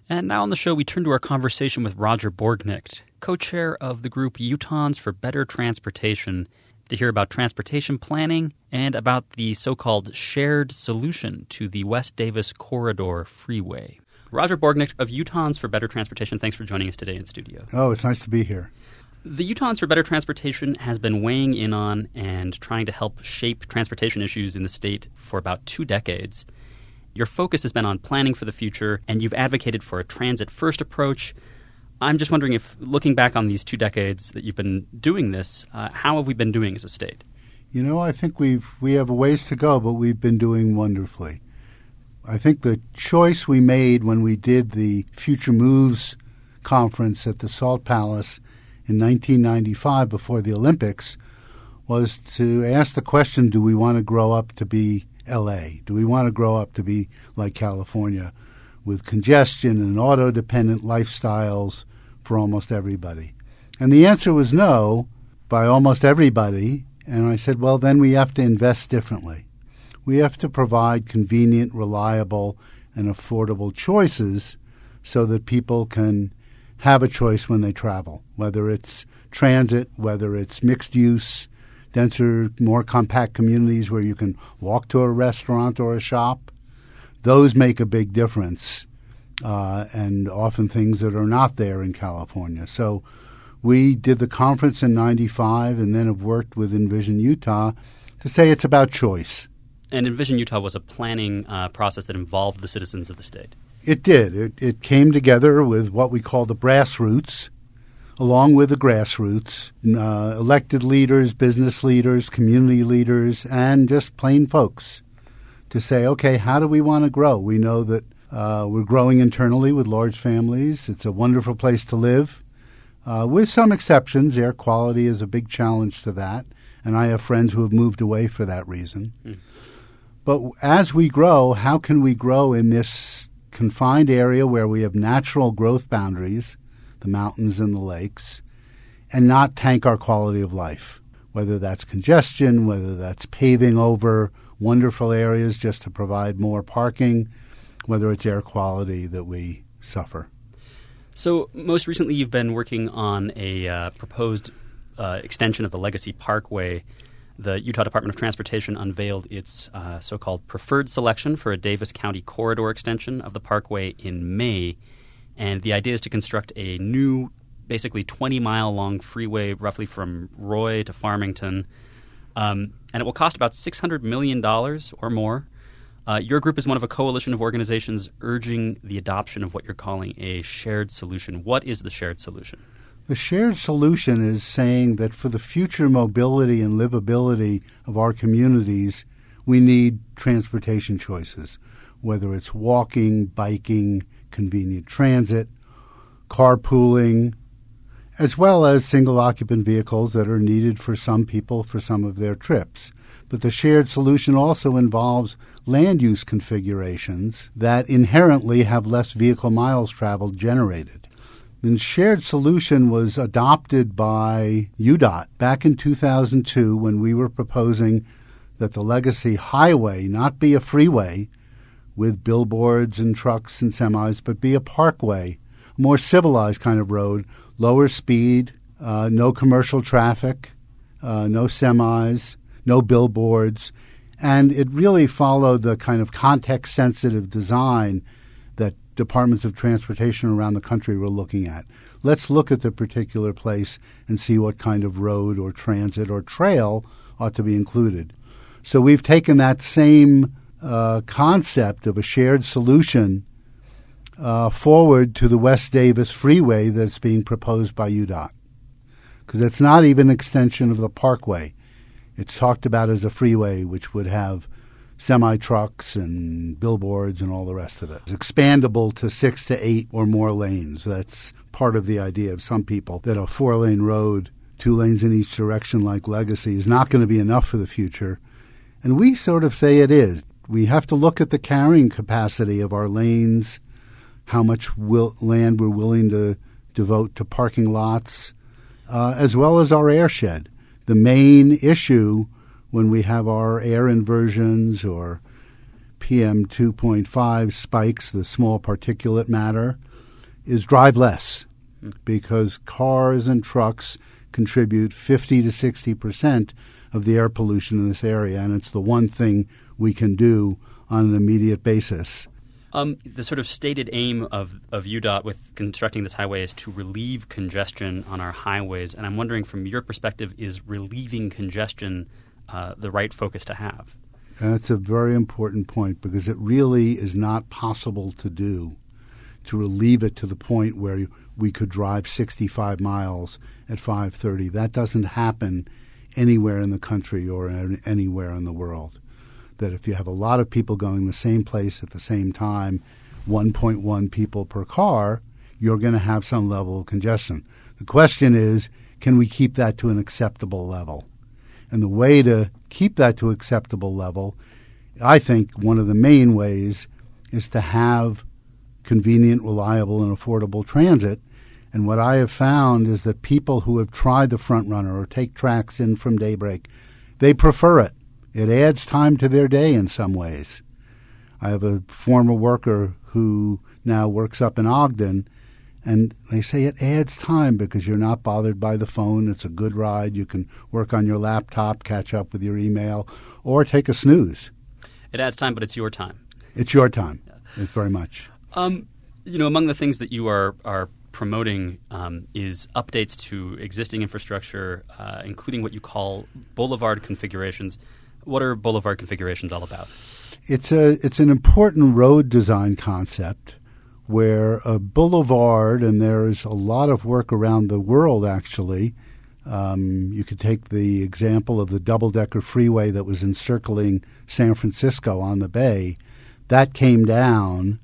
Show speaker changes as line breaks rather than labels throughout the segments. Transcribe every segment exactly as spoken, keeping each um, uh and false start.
And now on the show, we turn to our conversation with Roger Borgnicht, co-chair of the group Utahns for Better Transportation, to hear about transportation planning and about the so-called shared solution to the West Davis Corridor Freeway. Roger Borgnicht of Utahns for Better Transportation, thanks for joining us today in studio.
Oh, it's nice to be here.
The Utahns for Better Transportation has been weighing in on and trying to help shape transportation issues in the state for about two decades. Your focus has been on planning for the future, and you've advocated for a transit-first approach. I'm just wondering if, looking back on these two decades that you've been doing this, uh, how have we been doing as a state?
You know, I think we've we have a ways to go, but we've been doing wonderfully. I think the choice we made when we did the Future Moves conference at the Salt Palace in nineteen ninety-five before the Olympics was to ask the question, do we want to grow up to be L A? Do we want to grow up to be like California with congestion and auto-dependent lifestyles for almost everybody? And the answer was no by almost everybody. And I said, well, then we have to invest differently. We have to provide convenient, reliable, and affordable choices so that people can have a choice when they travel, whether it's transit, whether it's mixed use, denser, more compact communities where you can walk to a restaurant or a shop. Those make a big difference, uh, and often things that are not there in California. So we did the conference in ninety-five and then have worked with Envision Utah to say it's about choice.
And Envision Utah was a planning uh, process that involved the citizens of the state.
It did. It, it came together with what we call the brass roots, along with the grassroots, uh, elected leaders, business leaders, community leaders, and just plain folks to say, okay, how do we want to grow? We know that uh, we're growing internally with large families. It's a wonderful place to live. Uh, with some exceptions, air quality is a big challenge to that, and I have friends who have moved away for that reason. Mm. But as we grow, how can we grow in this confined area where we have natural growth boundaries, the mountains and the lakes, and not tank our quality of life, whether that's congestion, whether that's paving over wonderful areas just to provide more parking, whether it's air quality that we suffer.
So most recently you've been working on a uh, proposed uh, extension of the Legacy Parkway. The Utah Department of Transportation unveiled its uh, so-called preferred selection for a Davis County corridor extension of the parkway in May. And the idea is to construct a new, basically twenty-mile-long freeway roughly from Roy to Farmington. Um, and it will cost about six hundred million dollars or more. Uh, your group is one of a coalition of organizations urging the adoption of what you're calling a shared solution. What is the shared solution?
The shared solution is saying that for the future mobility and livability of our communities, we need transportation choices, whether it's walking, biking, convenient transit, carpooling, as well as single-occupant vehicles that are needed for some people for some of their trips. But the shared solution also involves land use configurations that inherently have less vehicle miles traveled generated. The shared solution was adopted by U D O T back in two thousand two when we were proposing that the Legacy Highway not be a freeway with billboards and trucks and semis, but be a parkway, a more civilized kind of road, lower speed, uh, no commercial traffic, uh, no semis, no billboards. And it really followed the kind of context-sensitive design that departments of transportation around the country were looking at. Let's look at the particular place and see what kind of road or transit or trail ought to be included. So we've taken that same uh, concept of a shared solution uh, forward to the West Davis Freeway that's being proposed by U D O T, because it's not even an extension of the parkway. It's talked about as a freeway, which would have semi-trucks and billboards and all the rest of it. It's expandable to six to eight or more lanes. That's part of the idea of some people, that a four-lane road, two lanes in each direction like Legacy, is not going to be enough for the future. And we sort of say it is. We have to look at the carrying capacity of our lanes, how much will, land we're willing to devote to parking lots, uh, as well as our airshed. The main issue when we have our air inversions or P M two point five spikes, the small particulate matter, is drive less, because cars and trucks contribute fifty to sixty percent of the air pollution in this area, and it's the one thing we can do on an immediate basis.
Um, the sort of stated aim of, of U DOT with constructing this highway is to relieve congestion on our highways, and I'm wondering from your perspective, is relieving congestion uh, the right focus to have?
That's a very important point, because it really is not possible to do, to relieve it to the point where we could drive sixty-five miles at five thirty. That doesn't happen anywhere in the country or anywhere in the world. That if you have a lot of people going the same place at the same time, one point one people per car, you're going to have some level of congestion. The question is, can we keep that to an acceptable level? And the way to keep that to acceptable level, I think one of the main ways is to have convenient, reliable, and affordable transit. And what I have found is that people who have tried the front runner or take tracks in from Daybreak, they prefer it. It adds time to their day in some ways. I have a former worker who now works up in Ogden, and they say it adds time because you're not bothered by the phone. It's a good ride. You can work on your laptop, catch up with your email, or take a snooze.
It adds time, but it's your time.
It's your time. Yeah. It's very much.
Um, you know, among the things that you are are promoting um, is updates to existing infrastructure, uh, including what you call boulevard configurations. What are boulevard configurations all about?
It's a it's an important road design concept where a boulevard, and there's a lot of work around the world actually. Um, you could take the example of the double-decker freeway that was encircling San Francisco on the bay. That came down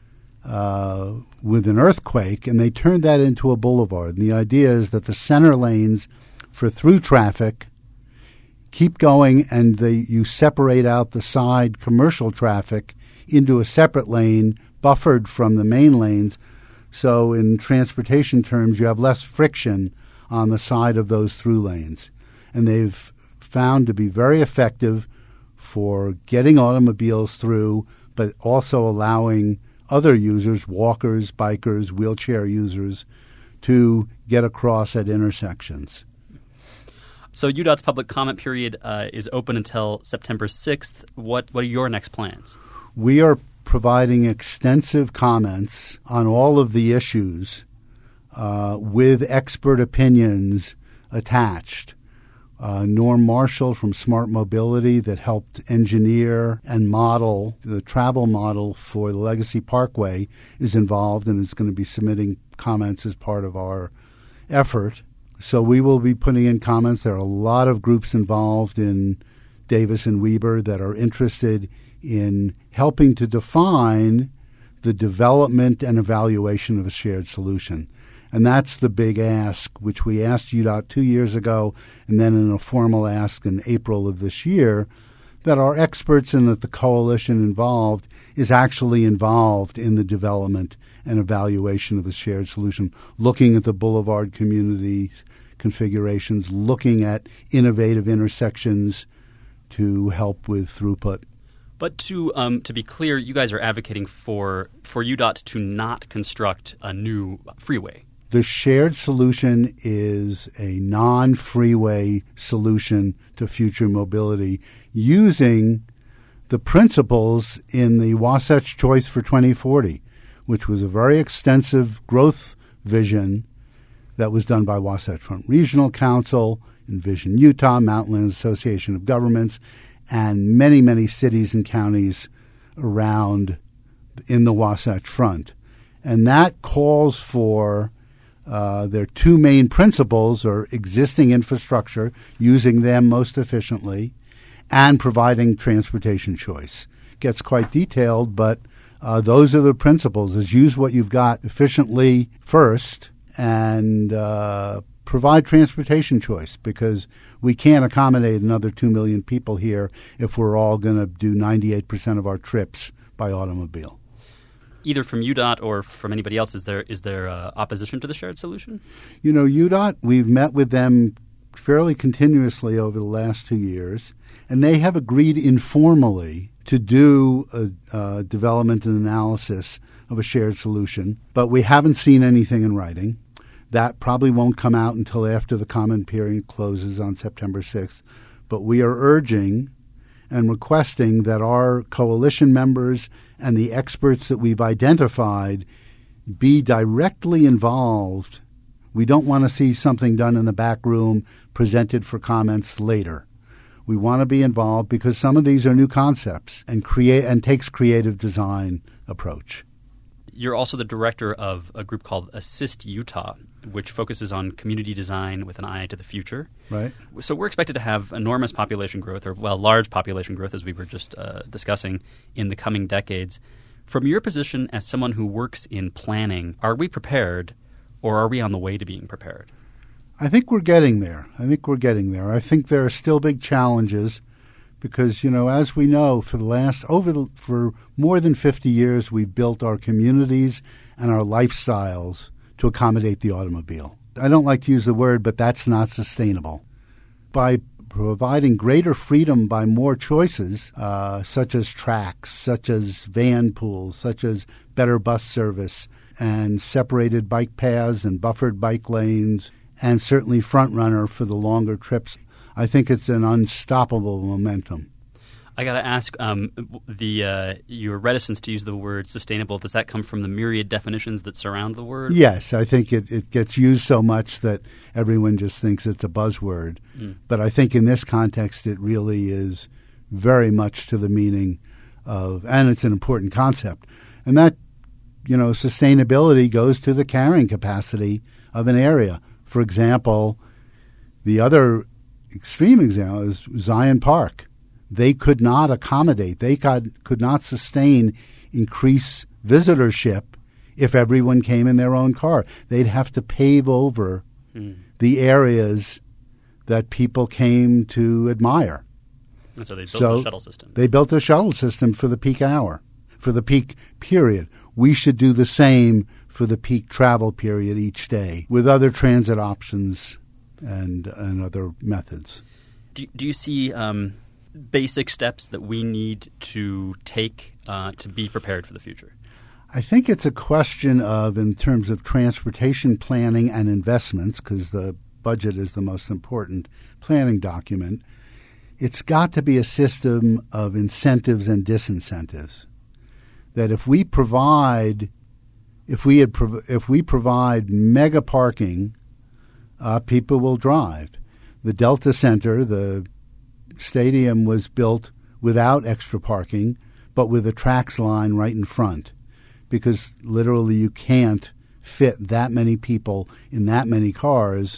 uh, with an earthquake, and they turned that into a boulevard. And the idea is that the center lanes for through traffic keep going, and they, you separate out the side commercial traffic into a separate lane buffered from the main lanes. So in transportation terms, you have less friction on the side of those through lanes. And they've found to be very effective for getting automobiles through, but also allowing other users, walkers, bikers, wheelchair users, to get across at intersections.
So U DOT's public comment period uh, is open until September sixth. What what are your next plans?
We are providing extensive comments on all of the issues uh, with expert opinions attached. Uh, Norm Marshall from Smart Mobility, that helped engineer and model the travel model for the Legacy Parkway, is involved and is going to be submitting comments as part of our effort. So we will be putting in comments. There are a lot of groups involved in Davis and Weber that are interested in helping to define the development and evaluation of a shared solution. And that's the big ask, which we asked U DOT two years ago, and then in a formal ask in April of this year, that our experts and that the coalition involved is actually involved in the development and evaluation of the shared solution, looking at the boulevard communities configurations, looking at innovative intersections to help with throughput.
But to um, to be clear, you guys are advocating for for U DOT to not construct a new freeway.
The shared solution is a non-freeway solution to future mobility using the principles in the Wasatch Choice for twenty forty, which was a very extensive growth vision that was done by Wasatch Front Regional Council, Envision Utah, Mountain Association of Governments, and many, many cities and counties around in the Wasatch Front. And that calls for uh, their two main principles are existing infrastructure, using them most efficiently, and providing transportation choice. It gets quite detailed, but uh, those are the principles, is use what you've got efficiently first and uh, provide transportation choice, because we can't accommodate another two million people here if we're all going to do ninety-eight percent of our trips by automobile.
Either from U DOT or from anybody else, is there is there uh, opposition to the shared solution?
You know, U DOT, we've met with them fairly continuously over the last two years, and they have agreed informally to do a, a development and analysis of a shared solution, but we haven't seen anything in writing. That probably won't come out until after the comment period closes on September sixth. But we are urging and requesting that our coalition members and the experts that we've identified be directly involved. We don't want to see something done in the back room presented for comments later. We want to be involved because some of these are new concepts and create and takes creative design approach.
You're also the director of a group called Assist Utah, which focuses on community design with an eye to the future.
Right.
So we're expected to have enormous population growth, or, well, large population growth, as we were just uh, discussing, in the coming decades. From your position as someone who works in planning, are we prepared, or are we on the way to being prepared?
I think we're getting there. I think we're getting there. I think there are still big challenges because, you know, as we know, for the last over the, for more than fifty years, we've built our communities and our lifestyles to accommodate the automobile. I don't like to use the word, but that's not sustainable. By providing greater freedom by more choices, uh, such as tracks, such as van pools, such as better bus service, and separated bike paths and buffered bike lanes, and certainly front runner for the longer trips, I think it's an unstoppable momentum.
I got to ask, um, the uh, your reticence to use the word sustainable, does that come from the myriad definitions that surround the word?
Yes, I think it, it gets used so much that everyone just thinks it's a buzzword. Mm. But I think in this context it really is very much to the meaning of, and it's an important concept. And that, you know, sustainability goes to the carrying capacity of an area. For example, the other extreme example is Zion Park. They could not accommodate, they could, could not sustain increased visitorship if everyone came in their own car. They'd have to pave over mm. the areas that people came to admire.
And so they built
so
a shuttle system.
They built a shuttle system for the peak hour, for the peak period. We should do the same for the peak travel period each day with other transit options and, and other methods.
Do, do you see um, basic steps that we need to take uh, to be prepared for the future?
I think it's a question of, in terms of transportation planning and investments, because the budget is the most important planning document, it's got to be a system of incentives and disincentives. That if we provide, if we had, prov- if we provide mega parking, uh, people will drive. The Delta Center, the stadium, was built without extra parking, but with a tracks line right in front, because literally you can't fit that many people in that many cars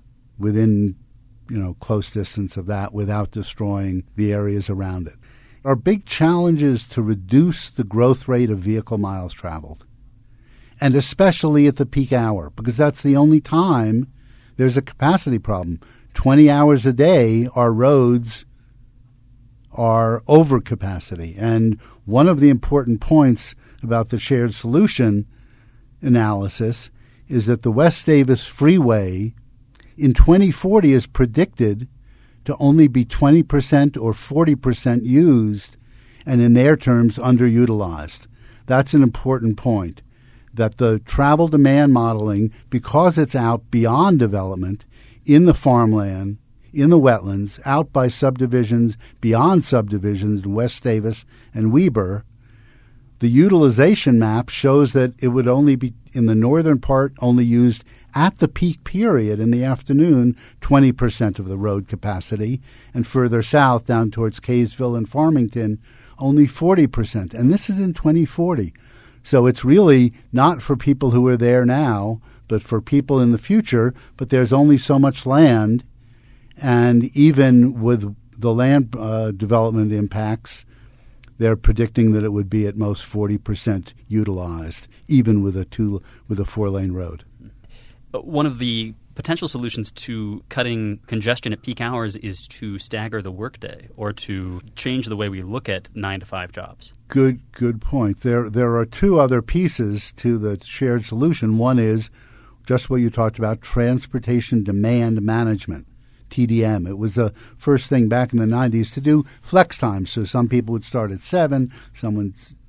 within, you know, close distance of that without destroying the areas around it. Our big challenge is to reduce the growth rate of vehicle miles traveled, and especially at the peak hour, because that's the only time there's a capacity problem. twenty hours a day, our roads are over capacity. And one of the important points about the shared solution analysis is that the West Davis Freeway in twenty forty is predicted to only be twenty percent or forty percent used, and in their terms, underutilized. That's an important point, that the travel demand modeling, because it's out beyond development, in the farmland, in the wetlands, out by subdivisions, beyond subdivisions in West Davis and Weber, the utilization map shows that it would only be, in the northern part, only used at the peak period in the afternoon, twenty percent of the road capacity, and further south down towards Kaysville and Farmington, only forty percent. And this is in twenty forty. So it's really not for people who are there now, but for people in the future. But there's only so much land, and even with the land uh, development impacts, they're predicting that it would be at most forty percent utilized, even with a two with a four-lane road.
One of the potential solutions to cutting congestion at peak hours is to stagger the workday, or to change the way we look at nine to five jobs.
Good, good point. There, there are two other pieces to the shared solution. One is just what you talked about: transportation demand management. T D M. It was the first thing back in the nineties to do flex time. So some people would start at seven, some would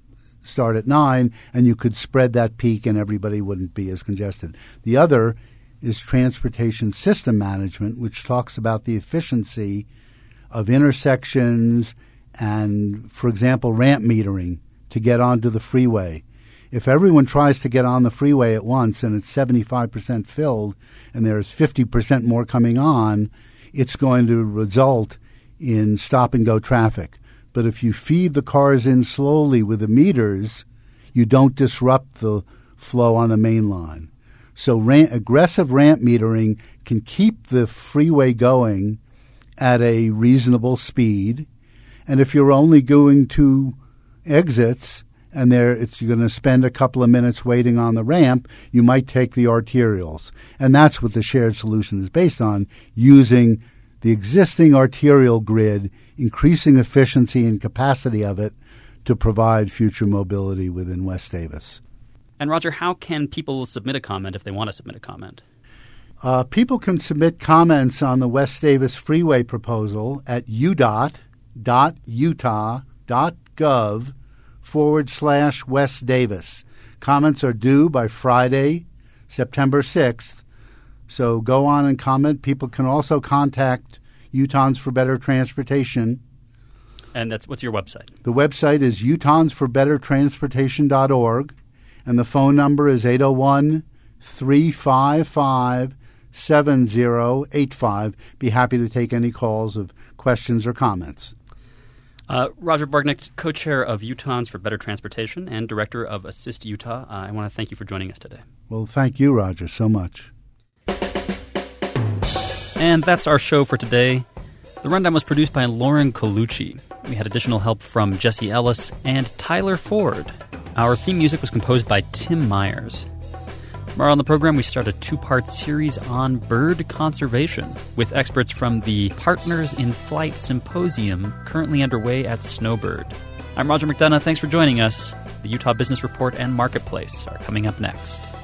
start at nine, and you could spread that peak and everybody wouldn't be as congested. The other is transportation system management, which talks about the efficiency of intersections and, for example, ramp metering to get onto the freeway. If everyone tries to get on the freeway at once and it's seventy-five percent filled and there's fifty percent more coming on, it's going to result in stop-and-go traffic. But if you feed the cars in slowly with the meters, you don't disrupt the flow on the main line. So ram- aggressive ramp metering can keep the freeway going at a reasonable speed. And if you're only going to exits and there it's you're going to spend a couple of minutes waiting on the ramp, you might take the arterials. And that's what the shared solution is based on, using the existing arterial grid, increasing efficiency and capacity of it to provide future mobility within West Davis.
And Roger, how can people submit a comment if they want to submit a comment?
Uh, people can submit comments on the West Davis Freeway proposal at udot.utah.gov forward slash West Davis. Comments are due by Friday, September sixth. So go on and comment. People can also contact Utahns for Better Transportation.
And that's what's your website?
The website is utahns for better transportation dot org, and the phone number is eight oh one, three five five, seven oh eight five. Be happy to take any calls of questions or comments.
Uh, Roger Bargnick, co-chair of Utahns for Better Transportation and director of Assist Utah. Uh, I want to thank you for joining us today.
Well, thank you, Roger, so much.
And that's our show for today. The Rundown was produced by Lauren Colucci. We had additional help from Jesse Ellis and Tyler Ford. Our theme music was composed by Tim Myers. Tomorrow on the program, we start a two-part series on bird conservation with experts from the Partners in Flight Symposium currently underway at Snowbird. I'm Roger McDonough. Thanks for joining us. The Utah Business Report and Marketplace are coming up next.